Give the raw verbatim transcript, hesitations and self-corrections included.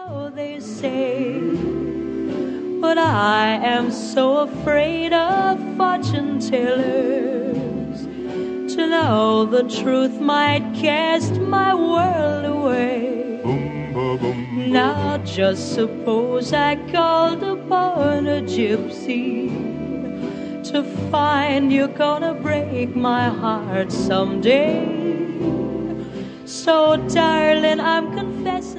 so they say. But I am so afraid of fortune tellers. To know the truth might cast my world away. Boom, ba, boom, Now just suppose I called upon a gypsy to find you're gonna break my heart someday. So darling, I'm confessing